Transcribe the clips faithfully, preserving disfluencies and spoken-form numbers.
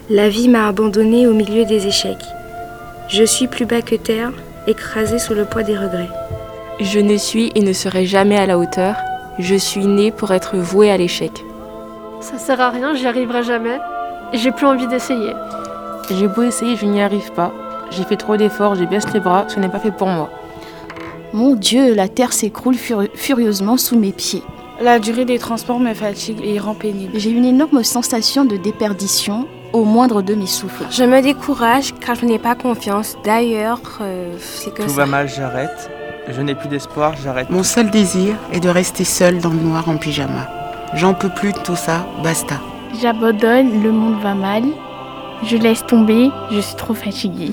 La vie m'a abandonnée au milieu des échecs. Je suis plus bas que terre, écrasée sous le poids des regrets. Je ne suis et ne serai jamais à la hauteur. Je suis née pour être vouée à l'échec. Ça sert à rien, j'y arriverai jamais. Et j'ai plus envie d'essayer. J'ai beau essayer, je n'y arrive pas. J'ai fait trop d'efforts, j'ai baissé les bras, ce n'est pas fait pour moi. Mon Dieu, la terre s'écroule furi- furieusement sous mes pieds. La durée des transports me fatigue et rend pénible. J'ai une énorme sensation de déperdition au moindre de mes souffles. Je me décourage car je n'ai pas confiance. D'ailleurs, euh, c'est que Tout ça... va mal, j'arrête. Je n'ai plus d'espoir, j'arrête. Mon seul désir est de rester seule dans le noir en pyjama. J'en peux plus de tout ça, basta. J'abandonne, le monde va mal. Je laisse tomber, je suis trop fatiguée.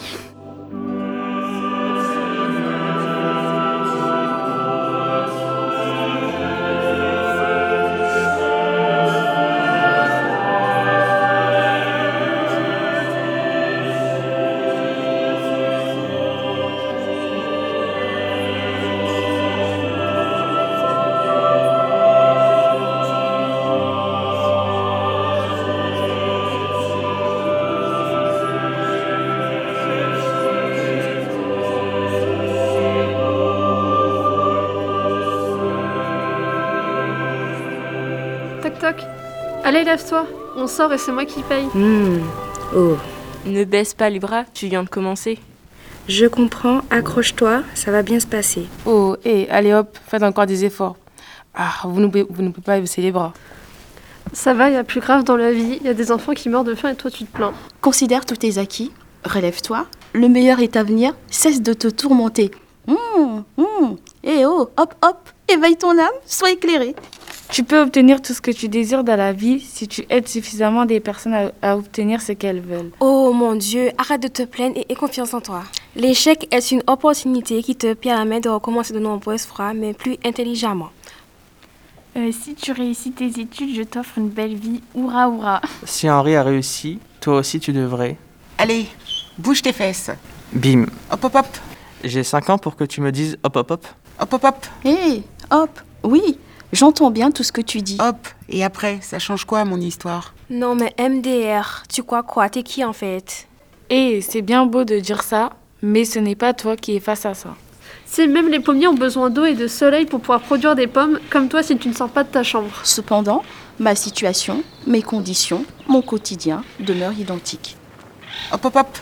Toc toc. Allez, lève-toi. On sort et c'est moi qui paye. Mmh. Oh. Ne baisse pas les bras, tu viens de commencer. Je comprends, accroche-toi, ça va bien se passer. Oh, hé, allez hop, faites encore des efforts. Ah, vous ne pouvez, vous ne pouvez pas baisser les bras. Ça va, il y a plus grave dans la vie. Il y a des enfants qui meurent de faim et toi tu te plains. Considère tous tes acquis, relève-toi, le meilleur est à venir, cesse de te tourmenter. Hum, hum, et oh, hop, hop, éveille ton âme, sois éclairé. Tu peux obtenir tout ce que tu désires dans la vie si tu aides suffisamment des personnes à, à obtenir ce qu'elles veulent. Oh mon Dieu, arrête de te plaindre et aie confiance en toi. L'échec est une opportunité qui te permet de recommencer de nombreuses fois, mais plus intelligemment. Euh, si tu réussis tes études, je t'offre une belle vie. Hourra, hourra. Si Henri a réussi, toi aussi tu devrais. Allez, bouge tes fesses. Bim. Hop, hop, hop. J'ai cinq ans pour que tu me dises hop hop hop. Hop, hop, hop. Hé, hop, oui, j'entends bien tout ce que tu dis. Hop. Et après, ça change quoi, mon histoire? Non mais M D R, tu crois quoi? T'es qui en fait? Et c'est bien beau de dire ça, mais ce n'est pas toi qui es face à ça. Si même les pommiers ont besoin d'eau et de soleil pour pouvoir produire des pommes, comme toi si tu ne sors pas de ta chambre. Cependant, ma situation, mes conditions, mon quotidien demeurent identiques. Hop, hop, hop.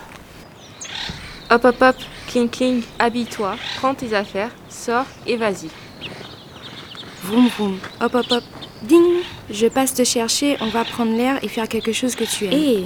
Hop hop hop, cling cling, habille-toi, prends tes affaires, sors et vas-y. Vroom vroom, hop hop hop, ding. Je passe te chercher, on va prendre l'air et faire quelque chose que tu aimes. Hé.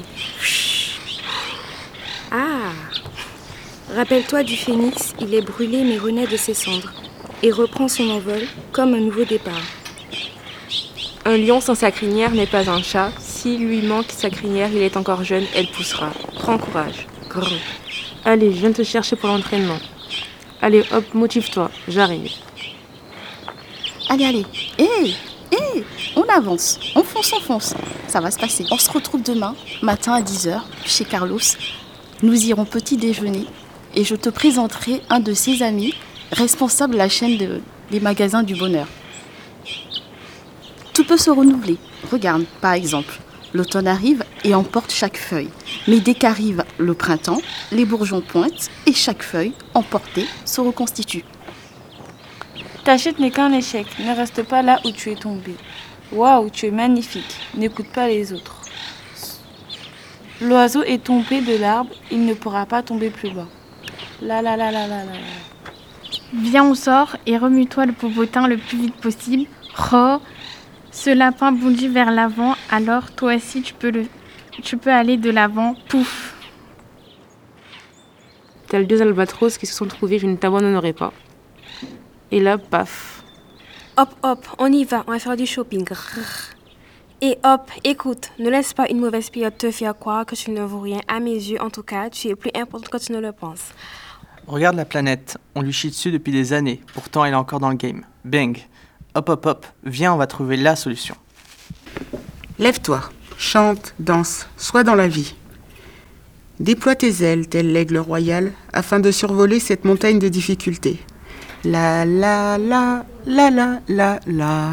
Ah. Rappelle-toi du phénix, il est brûlé mais renaît de ses cendres et reprend son envol comme un nouveau départ. Un lion sans sa crinière n'est pas un chat. S'il lui manque sa crinière, il est encore jeune, elle poussera. Prends courage. Grrr. Allez, je viens te chercher pour l'entraînement. Allez, hop, motive-toi, j'arrive. Allez, allez, hé, hé, on avance, on fonce, on fonce. Ça va se passer. On se retrouve demain, matin à dix heures, chez Carlos. Nous irons petit déjeuner et je te présenterai un de ses amis, responsable de la chaîne de, des magasins du bonheur. Tout peut se renouveler. Regarde, par exemple, l'automne arrive et emporte chaque feuille. Mais dès qu'arrive le printemps, les bourgeons pointent et chaque feuille, emportée, se reconstitue. Ta chute n'est qu'un échec. Ne reste pas là où tu es tombé. Waouh, tu es magnifique. N'écoute pas les autres. L'oiseau est tombé de l'arbre, il ne pourra pas tomber plus bas. La la la la la la. Viens, on sort et remue-toi le popotin le plus vite possible. Oh, ce lapin bondit vers l'avant, alors toi aussi tu peux, le... tu peux aller de l'avant. Pouf. Tels deux albatros qui se sont trouvés, je ne t'abandonnerai pas. Et là, paf. Hop hop, on y va, on va faire du shopping. Et hop, écoute, ne laisse pas une mauvaise période te faire croire que tu ne vaux rien. À mes yeux, en tout cas, tu es plus importante que tu ne le penses. Regarde la planète, on lui chie dessus depuis des années, pourtant elle est encore dans le game. Bang. Hop hop hop, viens, on va trouver la solution. Lève-toi, chante, danse, sois dans la vie. Déploie tes ailes, tel l'aigle royal, afin de survoler cette montagne de difficultés. La la la la la la la.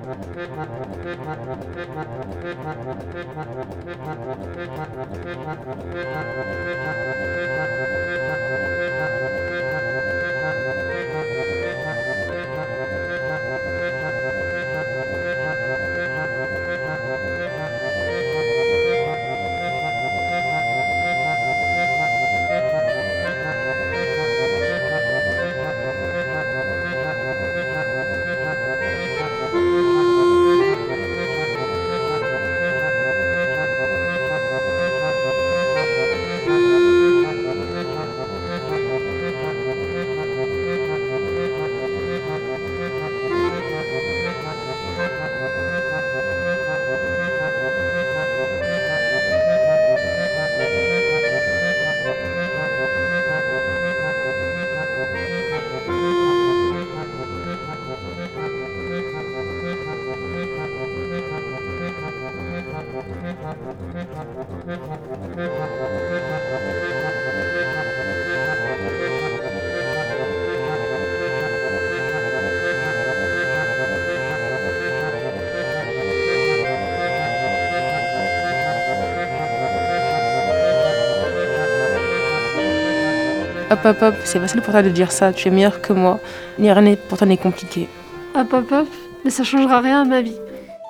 Hop hop hop, c'est facile pour toi de dire ça, tu es meilleur que moi, ni rien n'est pour toi n'est compliqué. Hop hop hop, mais ça changera rien à ma vie.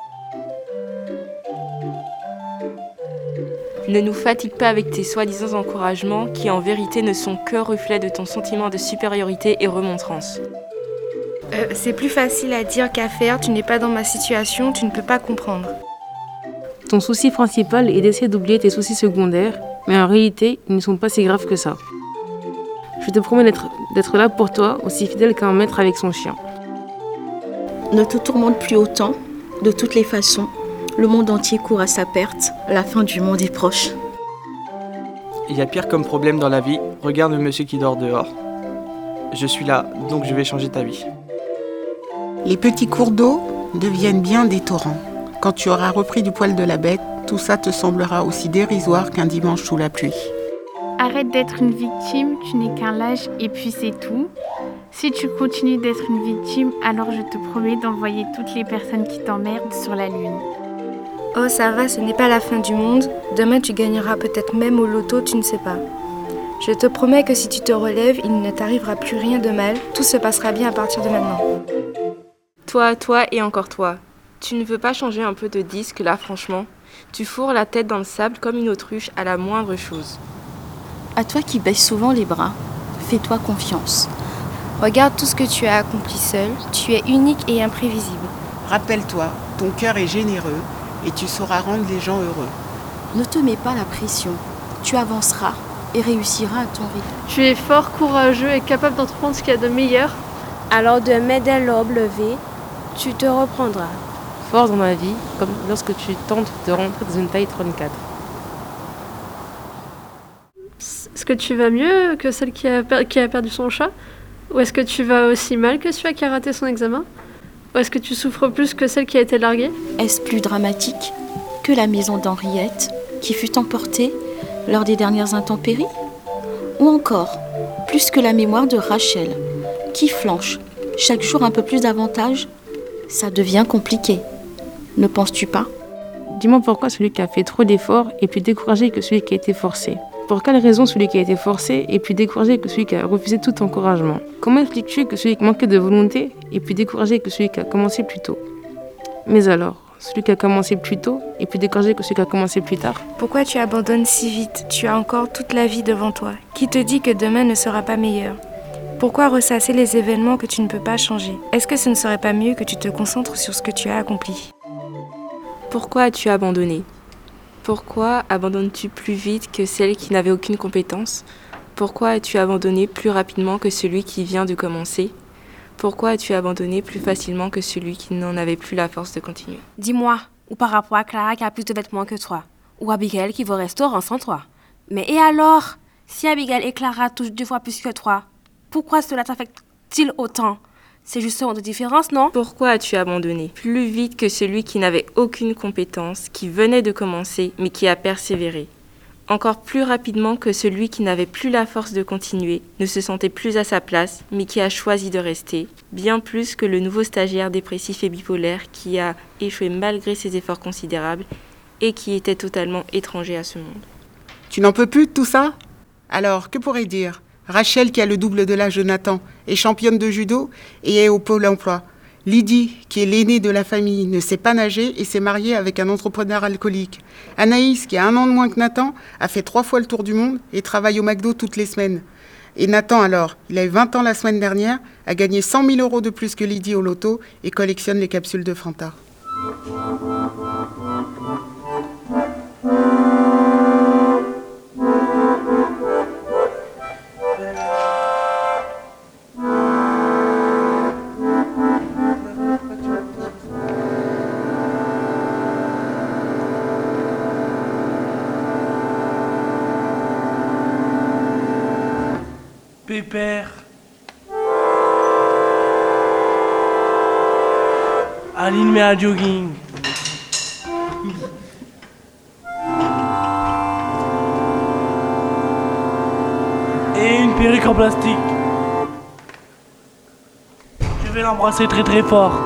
Ne nous fatigue pas avec tes soi-disant encouragements qui en vérité ne sont que reflets de ton sentiment de supériorité et remontrance. Euh, c'est plus facile à dire qu'à faire, tu n'es pas dans ma situation, tu ne peux pas comprendre. Ton souci principal est d'essayer d'oublier tes soucis secondaires, mais en réalité, ils ne sont pas si graves que ça. Je te promets d'être, d'être là pour toi, aussi fidèle qu'un maître avec son chien. Ne te tourmente plus autant, de toutes les façons. Le monde entier court à sa perte, la fin du monde est proche. Il y a pire comme problème dans la vie, regarde le monsieur qui dort dehors. Je suis là, donc je vais changer ta vie. Les petits cours d'eau deviennent bien des torrents. Quand tu auras repris du poil de la bête, tout ça te semblera aussi dérisoire qu'un dimanche sous la pluie. Arrête d'être une victime, tu n'es qu'un lâche et puis c'est tout. Si tu continues d'être une victime, alors je te promets d'envoyer toutes les personnes qui t'emmerdent sur la lune. Oh ça va, ce n'est pas la fin du monde. Demain tu gagneras peut-être même au loto, tu ne sais pas. Je te promets que si tu te relèves, il ne t'arrivera plus rien de mal. Tout se passera bien à partir de maintenant. Toi, toi et encore toi. Tu ne veux pas changer un peu de disque là, franchement? Tu fourres la tête dans le sable comme une autruche à la moindre chose. À toi qui baisses souvent les bras, fais-toi confiance. Regarde tout ce que tu as accompli seul. Tu es unique et imprévisible. Rappelle-toi, ton cœur est généreux et tu sauras rendre les gens heureux. Ne te mets pas la pression. Tu avanceras et réussiras à ton rythme. Tu es fort, courageux et capable d'entreprendre ce qu'il y a de meilleur. Alors demain dès l'aube levée, tu te reprendras. Force dans ma vie, comme lorsque tu tentes de rentrer dans une taille trente-quatre. Est-ce que tu vas mieux que celle qui a, per- qui a perdu son chat? Ou est-ce que tu vas aussi mal que celui qui a raté son examen? Ou est-ce que tu souffres plus que celle qui a été larguée? Est-ce plus dramatique que la maison d'Henriette qui fut emportée lors des dernières intempéries? Ou encore, plus que la mémoire de Rachel qui flanche chaque jour un peu plus davantage? Ça devient compliqué. Ne penses-tu pas? Dis-moi pourquoi celui qui a fait trop d'efforts est plus découragé que celui qui a été forcé? Pour quelle raison celui qui a été forcé est plus découragé que celui qui a refusé tout encouragement? Comment expliques-tu que celui qui manquait de volonté est plus découragé que celui qui a commencé plus tôt? Mais alors, celui qui a commencé plus tôt est plus découragé que celui qui a commencé plus tard? Pourquoi tu abandonnes si vite? Tu as encore toute la vie devant toi. Qui te dit que demain ne sera pas meilleur? Pourquoi ressasser les événements que tu ne peux pas changer? Est-ce que ce ne serait pas mieux que tu te concentres sur ce que tu as accompli? Pourquoi as-tu abandonné? Pourquoi abandonnes-tu plus vite que celle qui n'avait aucune compétence? Pourquoi as-tu abandonné plus rapidement que celui qui vient de commencer? Pourquoi as-tu abandonné plus facilement que celui qui n'en avait plus la force de continuer? Dis-moi, ou par rapport à Clara qui a plus de vêtements que toi, ou Abigail qui va au restaurant sans toi. Mais et alors? Si Abigail et Clara touchent deux fois plus que toi, pourquoi cela t'affecte-t-il autant? C'est justement de différence, non? Pourquoi as-tu abandonné plus vite que celui qui n'avait aucune compétence, qui venait de commencer, mais qui a persévéré? encore plus rapidement que celui qui n'avait plus la force de continuer, ne se sentait plus à sa place, mais qui a choisi de rester, bien plus que le nouveau stagiaire dépressif et bipolaire qui a échoué malgré ses efforts considérables et qui était totalement étranger à ce monde. Tu n'en peux plus de tout ça ? Alors, que pourrait dire ? Rachel, qui a le double de l'âge de Nathan, est championne de judo et est au pôle emploi. Lydie, qui est l'aînée de la famille, ne sait pas nager et s'est mariée avec un entrepreneur alcoolique. Anaïs, qui a un an de moins que Nathan, a fait trois fois le tour du monde et travaille au McDo toutes les semaines. Et Nathan alors, il a eu vingt ans la semaine dernière, a gagné cent mille euros de plus que Lydie au loto et collectionne les capsules de Fanta. Pépère. Aline met un jogging. Et une perruque en plastique. Je vais l'embrasser très très fort.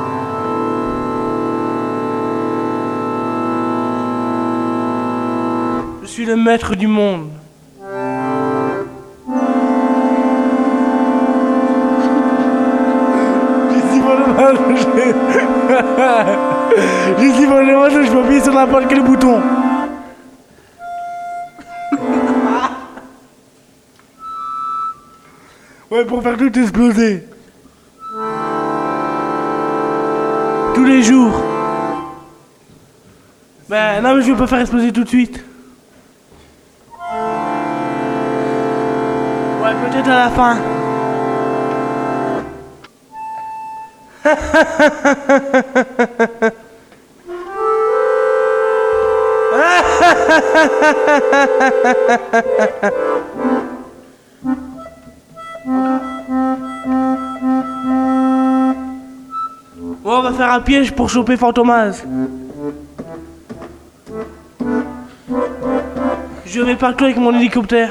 Je suis le maître du monde. Je suis pas le match, je peux appuyer sur n'importe quel bouton. Ouais, pour faire tout exploser. Tous les jours. Ben non, mais je vais pas faire exploser tout de suite. Ouais, peut-être à la fin. Bon, on va faire un piège pour choper Fantomase. Je vais partout avec mon hélicoptère.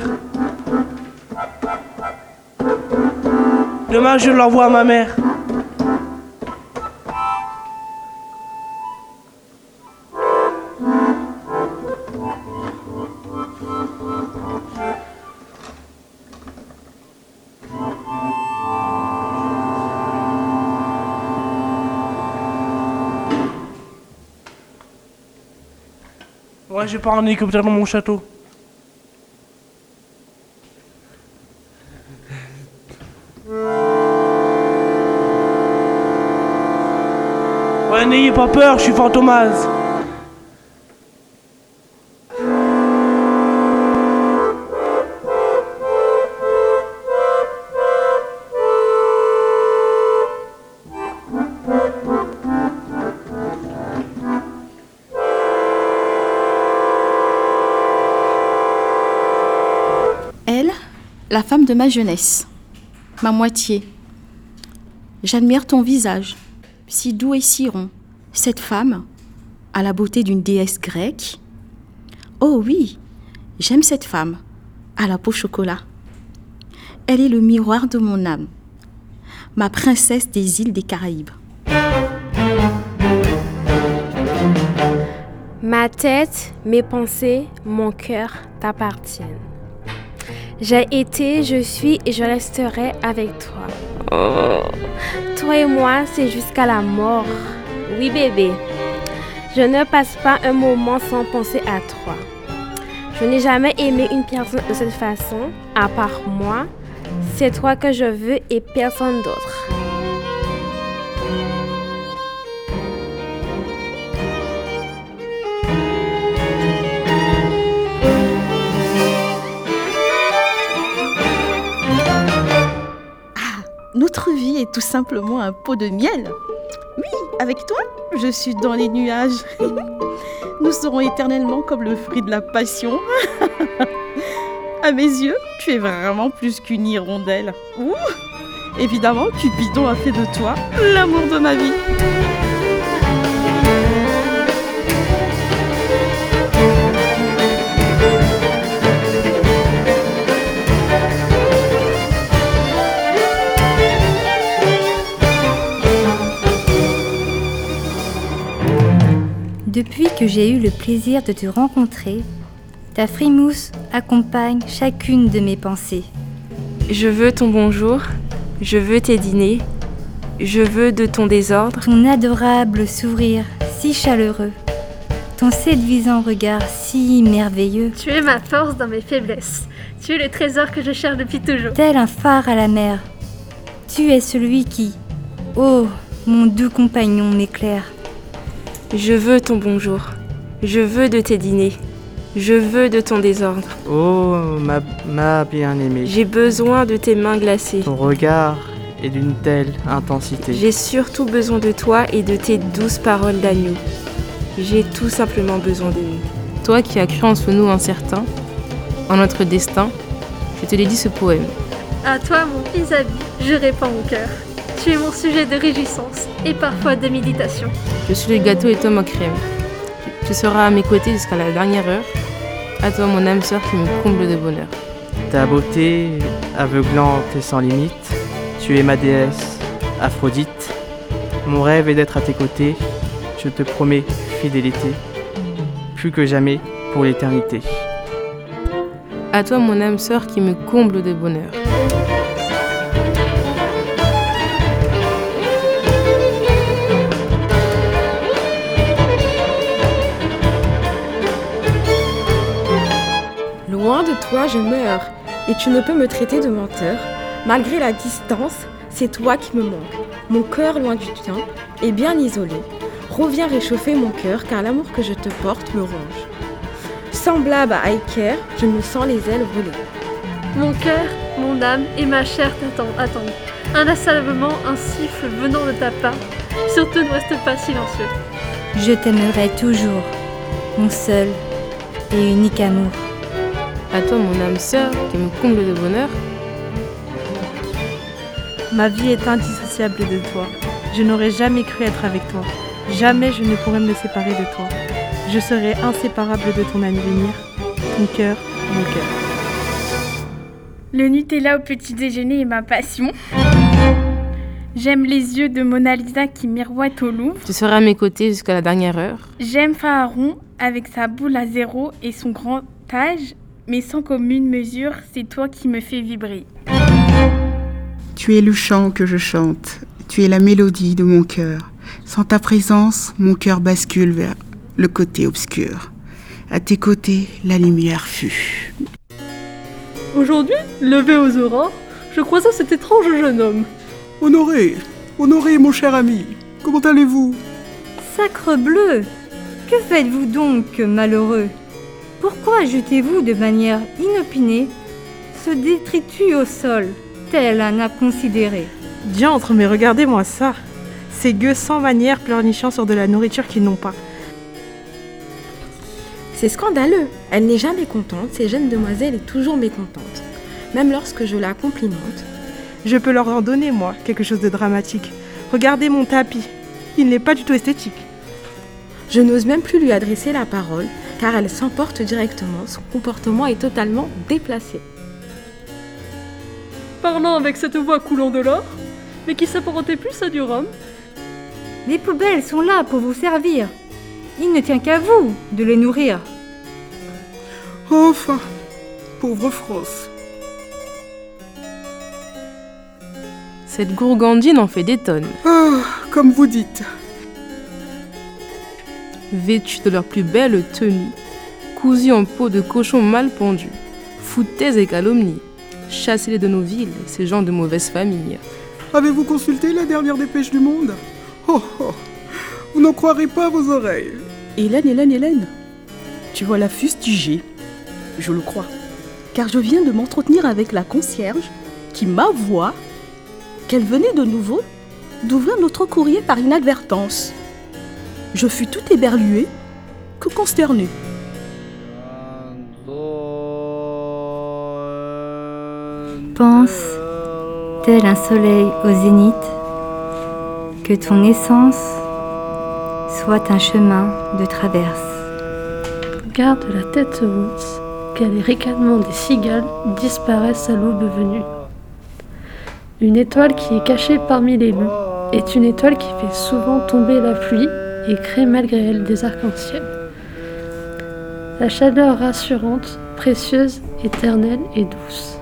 Demain, je l'envoie à ma mère. Ouais, j'ai pas un hélicoptère dans mon château. Ouais, n'ayez pas peur, je suis Fantomase. La femme de ma jeunesse, ma moitié. J'admire ton visage, si doux et si rond. Cette femme a la beauté d'une déesse grecque. Oh oui, j'aime cette femme, à la peau chocolat. Elle est le miroir de mon âme, ma princesse des îles des Caraïbes. Ma tête, mes pensées, mon cœur t'appartiennent. J'ai été, je suis et je resterai avec toi. Oh. Toi et moi, c'est jusqu'à la mort. Oui, bébé. Je ne passe pas un moment sans penser à toi. Je n'ai jamais aimé une personne de cette façon, à part moi. C'est toi que je veux et personne d'autre. Notre vie est tout simplement un pot de miel. Oui, avec toi, je suis dans les nuages. Nous serons éternellement comme le fruit de la passion. À mes yeux, tu es vraiment plus qu'une hirondelle. Ouh, évidemment, Cupidon a fait de toi l'amour de ma vie. que j'ai eu le plaisir de te rencontrer, ta frimousse accompagne chacune de mes pensées. Je veux ton bonjour, je veux tes dîners, je veux de ton désordre. Ton adorable sourire si chaleureux, ton séduisant regard si merveilleux. Tu es ma force dans mes faiblesses. Tu es le trésor que je cherche depuis toujours. Tel un phare à la mer, tu es celui qui, oh, mon doux compagnon m'éclaire. Je veux ton bonjour, je veux de tes dîners, je veux de ton désordre. Oh, ma, ma bien-aimée. J'ai besoin de tes mains glacées. Ton regard est d'une telle intensité. J'ai surtout besoin de toi et de tes douces paroles d'agneau. J'ai tout simplement besoin de nous. Toi qui as cru en ce nous incertain, en notre destin, je te dédie ce poème. À toi, mon vis-à-vis, je répands mon cœur. Tu es mon sujet de réjouissance et parfois de méditation. Je suis le gâteau et toi ma crème. Tu seras à mes côtés jusqu'à la dernière heure. À toi mon âme sœur qui me comble de bonheur. Ta beauté, aveuglante et sans limite, tu es ma déesse, Aphrodite. Mon rêve est d'être à tes côtés. Je te promets fidélité, plus que jamais pour l'éternité. À toi mon âme sœur qui me comble de bonheur. Loin de toi, je meurs, et tu ne peux me traiter de menteur. Malgré la distance, c'est toi qui me manques. Mon cœur loin du tien est bien isolé. Reviens réchauffer mon cœur, car l'amour que je te porte me ronge. Semblable à Iker, je me sens les ailes voler. Mon cœur, mon âme et ma chair t'attendent. attendent. Inlassablement, un siffle venant de ta part. Surtout ne reste pas silencieux. Je t'aimerai toujours, mon seul et unique amour. À toi mon âme sœur qui me comble de bonheur. Ma vie est indissociable de toi. Je n'aurais jamais cru être avec toi. Jamais je ne pourrais me séparer de toi. Je serai inséparable de ton avenir, ton cœur, mon cœur. Le Nutella au petit déjeuner est ma passion. J'aime les yeux de Mona Lisa qui miroitent au Louvre. Tu seras à mes côtés jusqu'à la dernière heure. J'aime Pharaon avec sa boule à zéro et son grand âge, mais sans commune mesure, c'est toi qui me fais vibrer. Tu es le chant que je chante, tu es la mélodie de mon cœur. Sans ta présence, mon cœur bascule vers le côté obscur. À tes côtés, la lumière fut. Aujourd'hui, levé aux aurores, je croisa cet étrange jeune homme. Honoré, Honoré, mon cher ami, comment allez-vous? Sacre bleu, que faites-vous donc, malheureux? Pourquoi jetez-vous de manière inopinée ce détritus au sol, tel un inconsidéré? Diantre, mais regardez-moi ça. Ces gueux sans manière pleurnichant sur de la nourriture qu'ils n'ont pas. C'est scandaleux. Elle n'est jamais contente, cette jeune demoiselle est toujours mécontente. Même lorsque je la complimente. Je peux leur en donner, moi, quelque chose de dramatique. Regardez mon tapis. Il n'est pas du tout esthétique. Je n'ose même plus lui adresser la parole, car elle s'emporte directement. Son comportement est totalement déplacé. Parlant avec cette voix coulant de l'or, mais qui s'apparentait plus à du rhum. Les poubelles sont là pour vous servir. Il ne tient qu'à vous de les nourrir. Enfin, pauvre France. Cette gourgandine en fait des tonnes. Ah, comme vous dites. Vêtus de leur plus belle tenue, cousus en peau de cochon mal pendu, foutaises et calomnies, chassez-les de nos villes, ces gens de mauvaise famille. Avez-vous consulté la dernière dépêche du Monde? Oh, oh, vous n'en croirez pas vos oreilles. Hélène, Hélène, Hélène, tu vas la fustiger. Je le crois. Car je viens de m'entretenir avec la concierge qui m'avoua qu'elle venait de nouveau d'ouvrir notre courrier par inadvertance. Je fus tout éberluée que consternée. Pense, tel un soleil au zénith, que ton essence soit un chemin de traverse. Garde la tête haute, que les ricanements des cigales disparaissent à l'aube venue. Une étoile qui est cachée parmi les loups est une étoile qui fait souvent tomber la pluie et crée malgré elle des arcs-en-ciel. La chaleur rassurante, précieuse, éternelle et douce.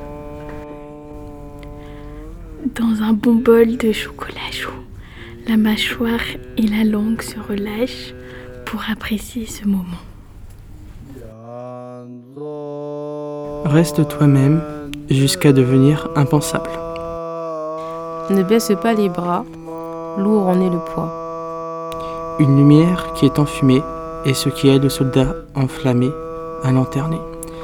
Dans un bon bol de chocolat chaud, la mâchoire et la langue se relâchent pour apprécier ce moment. Reste toi-même jusqu'à devenir impensable. Ne baisse pas les bras, lourd en est le poids. Une lumière qui est enfumée est ce qui aide le soldat enflammé à lanterner.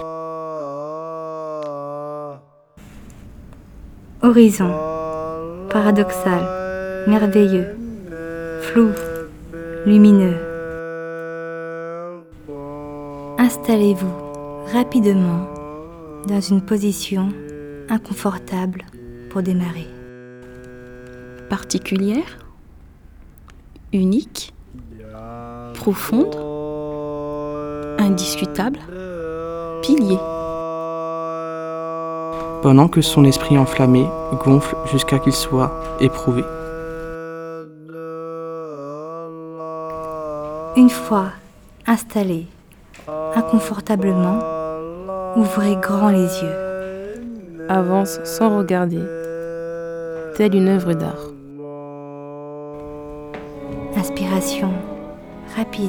Horizon, paradoxal, merveilleux, flou, lumineux. Installez-vous rapidement dans une position inconfortable pour démarrer. Particulière, unique, profonde, indiscutable, pilier. Pendant que son esprit enflammé gonfle jusqu'à qu'il soit éprouvé. Une fois installé inconfortablement, ouvrez grand les yeux. Avance sans regarder, telle une œuvre d'art. Inspiration rapide.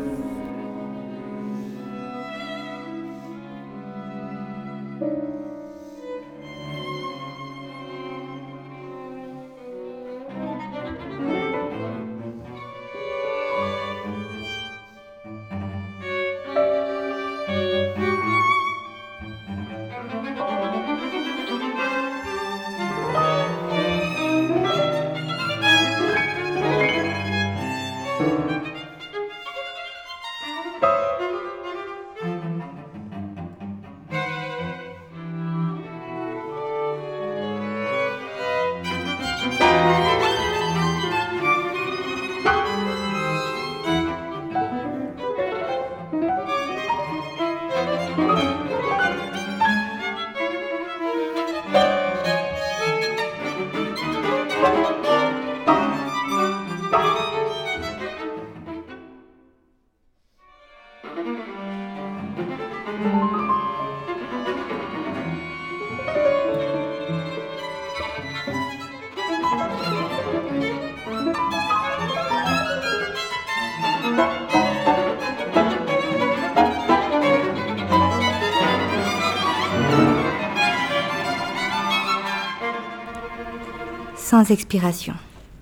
Sans expiration.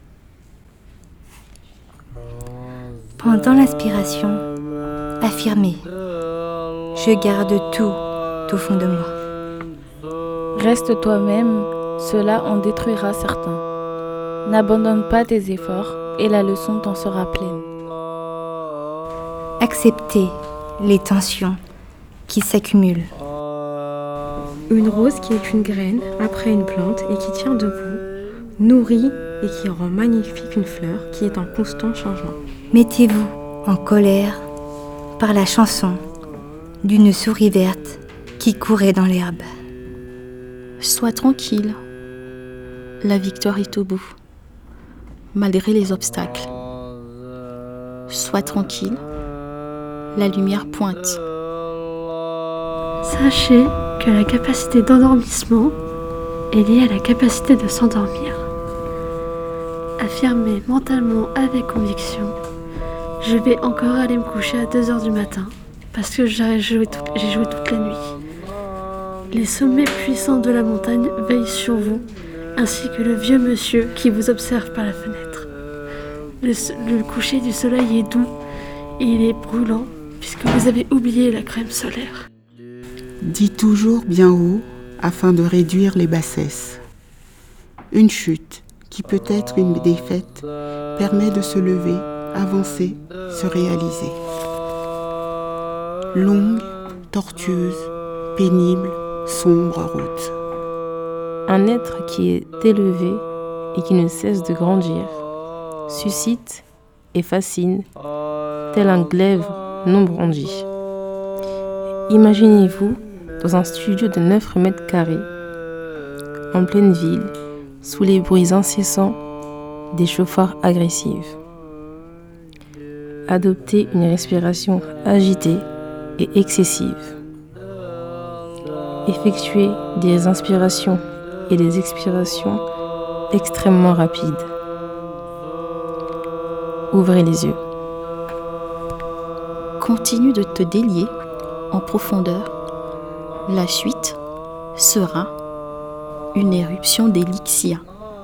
Pendant l'inspiration, affirmez « Je garde tout au fond de moi ». Reste toi-même, cela en détruira certains. N'abandonne pas tes efforts et la leçon t'en sera pleine. Acceptez les tensions qui s'accumulent. Une rose qui est une graine après une plante et qui tient debout, nourrit et qui rend magnifique une fleur qui est en constant changement. Mettez-vous en colère par la chanson d'une souris verte qui courait dans l'herbe. Sois tranquille, la victoire est au bout, malgré les obstacles. Sois tranquille, la lumière pointe. Sachez que la capacité d'endormissement est liée à la capacité de s'endormir. Affirmez mentalement avec conviction « Je vais encore aller me coucher à deux heures du matin parce que j'ai joué, tout, j'ai joué toute la nuit. » Les sommets puissants de la montagne veillent sur vous, ainsi que le vieux monsieur qui vous observe par la fenêtre. Le, le coucher du soleil est doux et il est brûlant puisque vous avez oublié la crème solaire. Dis toujours bien haut afin de réduire les bassesses. Une chute, qui peut être une défaite, permet de se lever, avancer, se réaliser. Longue, tortueuse, pénible, sombre route. Un être qui est élevé et qui ne cesse de grandir, suscite et fascine, tel un glaive non brandi. Imaginez-vous dans un studio de neuf mètres carrés, en pleine ville, sous les bruits incessants des chauffards agressifs. Adoptez une respiration agitée et excessive. Effectuez des inspirations et des expirations extrêmement rapides. Ouvrez les yeux. Continue de te délier en profondeur. La suite sera une éruption d'élixir.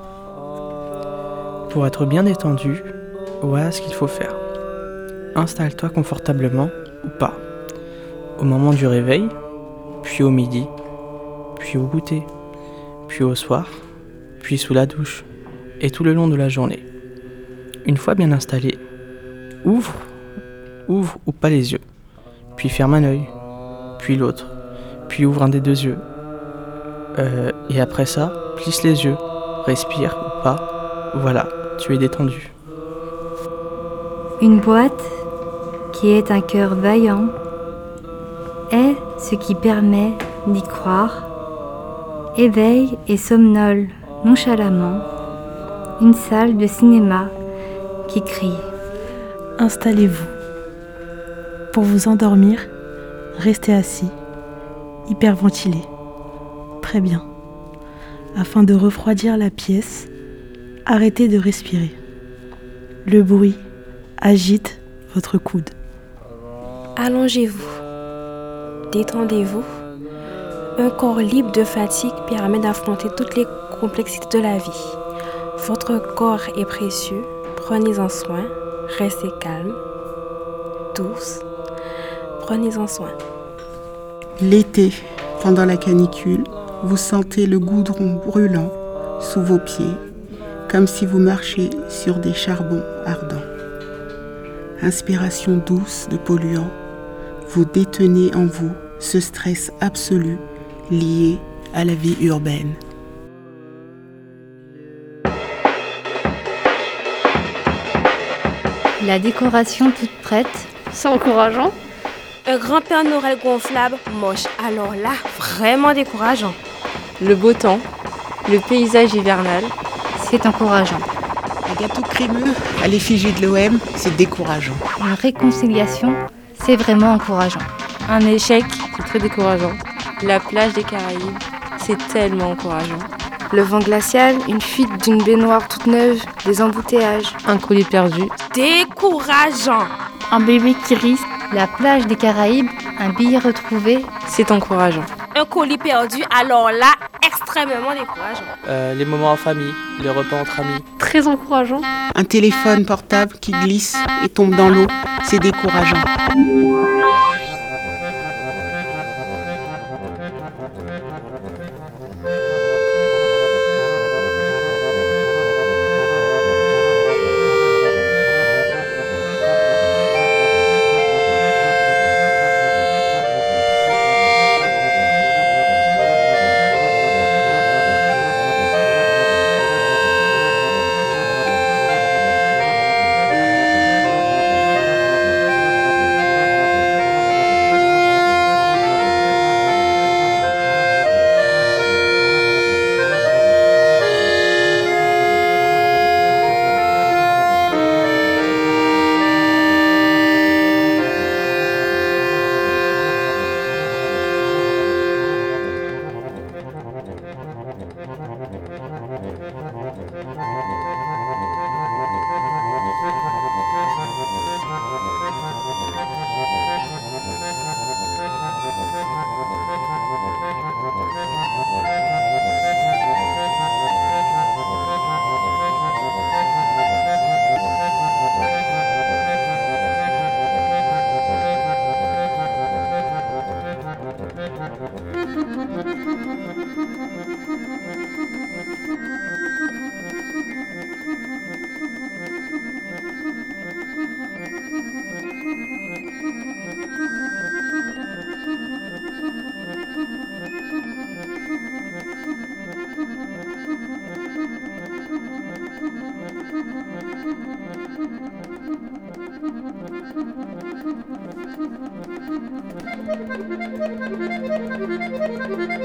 Pour être bien détendu, voilà ce qu'il faut faire. Installe-toi confortablement ou pas. Au moment du réveil, puis au midi, puis au goûter, puis au soir, puis sous la douche, et tout le long de la journée. Une fois bien installé, ouvre, ouvre ou pas les yeux, puis ferme un œil, puis l'autre, puis ouvre un des deux yeux. Euh, et après ça, plisse les yeux, respire ou pas. Voilà, tu es détendu. Une boîte qui est un cœur vaillant est ce qui permet d'y croire, éveille et somnole nonchalamment une salle de cinéma qui crie. Installez-vous. Pour vous endormir, restez assis, hyperventilé. Très bien. Afin de refroidir la pièce, arrêtez de respirer. Le bruit agite votre coude. Allongez-vous. Détendez-vous. Un corps libre de fatigue permet d'affronter toutes les complexités de la vie. Votre corps est précieux. Prenez-en soin. Restez calme. Douce. Prenez-en soin. L'été, pendant la canicule, vous sentez le goudron brûlant sous vos pieds, comme si vous marchiez sur des charbons ardents. Inspiration douce de polluants, vous détenez en vous ce stress absolu lié à la vie urbaine. La décoration toute prête. C'est encourageant. Un grand Père Noël gonflable, moche. Alors là, vraiment décourageant. Le beau temps, le paysage hivernal, c'est encourageant. Un gâteau crémeux à l'effigie de l'O M, c'est décourageant. Une réconciliation, c'est vraiment encourageant. Un échec, c'est très décourageant. La plage des Caraïbes, c'est tellement encourageant. Le vent glacial, une fuite d'une baignoire toute neuve, des embouteillages. Un colis perdu. Décourageant. Un bébé qui risque. La plage des Caraïbes, un billet retrouvé. C'est encourageant. Un colis perdu, alors là, extrêmement décourageant. Euh, les moments en famille, les repas entre amis. Très encourageant. Un téléphone portable qui glisse et tombe dans l'eau, c'est décourageant. Thank you.